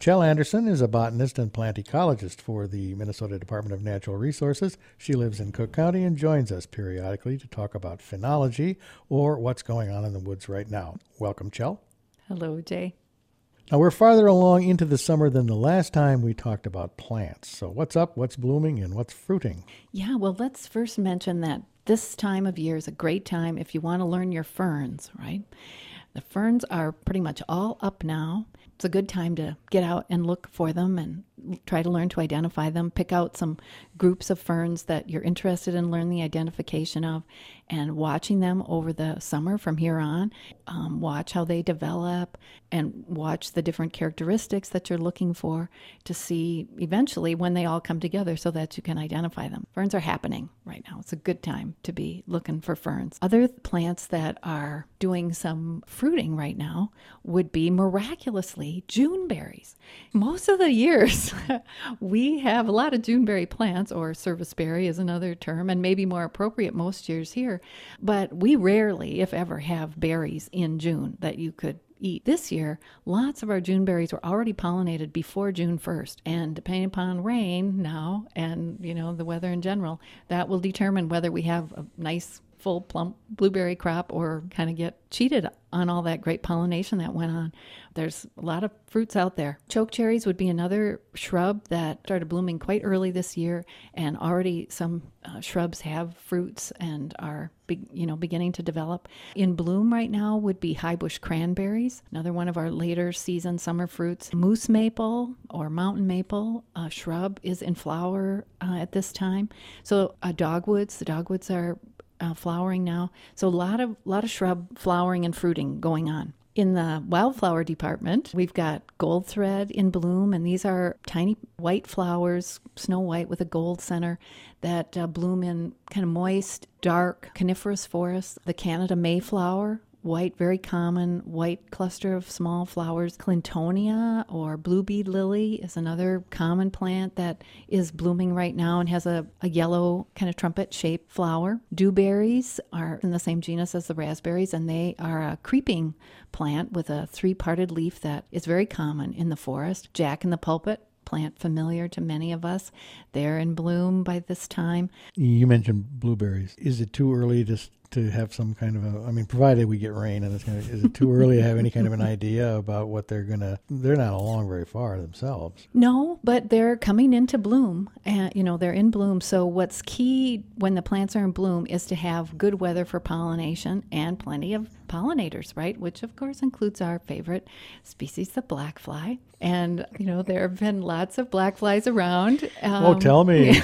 Chell Anderson is a botanist and plant ecologist for the Minnesota Department of Natural Resources. She lives in Cook County and joins us periodically to talk about phenology or what's going on in the woods right now. Welcome, Chell. Hello, Jay. Now, we're farther along into the summer than the last time we talked about plants. So what's up, what's blooming, and what's fruiting? Yeah, well, let's first mention that this time of year is a great time if you want to learn your ferns, right? The ferns are pretty much all up now. It's a good time to get out and look for them and try to learn to identify them. Pick out some groups of ferns that you're interested in learning the identification of and watching them over the summer from here on. Watch how they develop and watch the different characteristics that you're looking for to see eventually when they all come together so that you can identify them. Ferns are happening right now. It's a good time to be looking for ferns. Other plants that are doing some fruiting right now would be miraculously Juneberries. Most of the years we have a lot of Juneberry plants, or serviceberry is another term, and maybe more appropriate most years here, but we rarely, if ever, have berries in June that you could eat. This year, lots of our Juneberries were already pollinated before June 1st, and depending upon rain now and, the weather in general, that will determine whether we have a nice full plump blueberry crop or kind of get cheated on all that great pollination that went on. There's a lot of fruits out there. Chokecherries would be another shrub that started blooming quite early this year, and already some shrubs have fruits and are beginning to develop. In bloom right now would be highbush cranberries, another one of our later season summer fruits. Moose maple or mountain maple shrub is in flower at this time. So dogwoods, the dogwoods are flowering now. So a lot of shrub flowering and fruiting going on. In the wildflower department, we've got gold thread in bloom, and these are tiny white flowers, snow white with a gold center, that bloom in kind of moist, dark coniferous forests. The Canada mayflower, white, very common white cluster of small flowers. Clintonia or blue bead lily is another common plant that is blooming right now and has a yellow kind of trumpet-shaped flower. Dewberries are in the same genus as the raspberries, and they are a creeping plant with a three-parted leaf that is very common in the forest. Jack in the pulpit, plant familiar to many of us. They're in bloom by this time. You mentioned blueberries. Is it too early to have some kind of provided we get rain, and is it too early to have any kind of an idea about what they're not along very far themselves? No, but they're coming into bloom, and they're in bloom. So what's key when the plants are in bloom is to have good weather for pollination and plenty of pollinators, right? Which of course includes our favorite species, the black fly. And, there have been lots of black flies around. Tell me.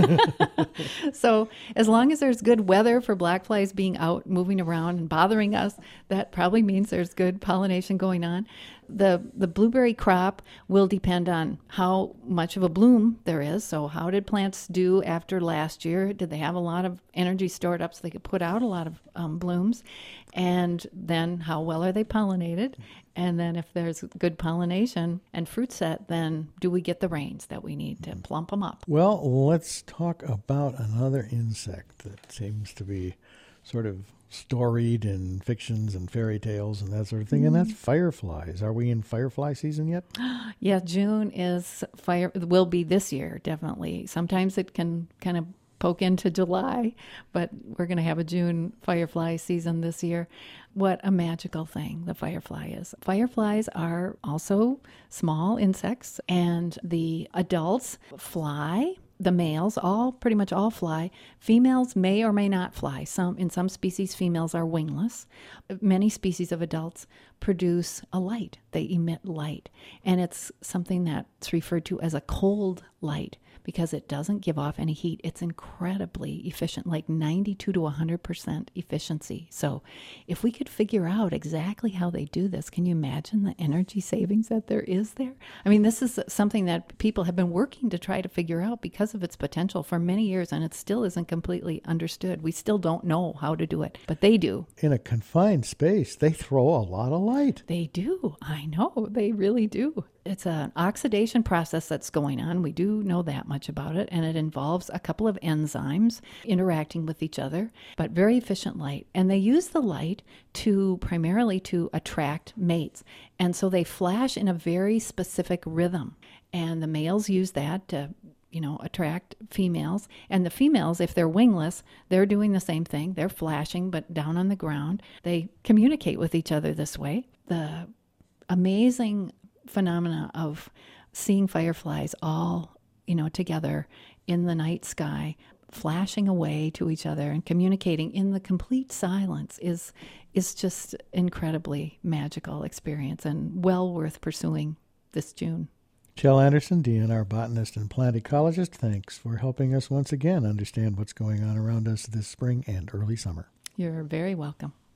So as long as there's good weather for black flies being out moving around and bothering us, that probably means there's good pollination going on. The blueberry crop will depend on how much of a bloom there is. So how did plants do after last year? Did they have a lot of energy stored up so they could put out a lot of blooms? And then how well are they pollinated? And then if there's good pollination and fruit set, then do we get the rains that we need to plump them up? Well, let's talk about another insect that seems to be sort of storied in fictions and fairy tales and that sort of thing, and that's fireflies. Are we in firefly season yet? Yeah, June will be this year, definitely. Sometimes it can kind of poke into July, but we're going to have a June firefly season this year. What a magical thing the firefly is. Fireflies are also small insects, and the adults fly. The males pretty much all fly. Females may or may not fly. In some species, females are wingless. Many species of adults produce a light. They emit light. And it's something that's referred to as a cold light because it doesn't give off any heat. It's incredibly efficient, like 92 to 100% efficiency. So if we could figure out exactly how they do this, can you imagine the energy savings that there is there? I mean, this is something that people have been working to try to figure out because of its potential for many years, and it still isn't completely understood. We still don't know how to do it, but they do. In a confined space, they throw a lot of light. They do. I know. They really do. It's an oxidation process that's going on. We do know that much about it, and it involves a couple of enzymes interacting with each other, but very efficient light. And they use the light primarily to attract mates. And so they flash in a very specific rhythm. And the males use that to attract females. And the females, if they're wingless, they're doing the same thing. They're flashing, but down on the ground. They communicate with each other this way. The amazing phenomena of seeing fireflies all, together in the night sky, flashing away to each other and communicating in the complete silence is just incredibly magical experience and well worth pursuing this June. Chell Anderson, DNR botanist and plant ecologist, thanks for helping us once again understand what's going on around us this spring and early summer. You're very welcome.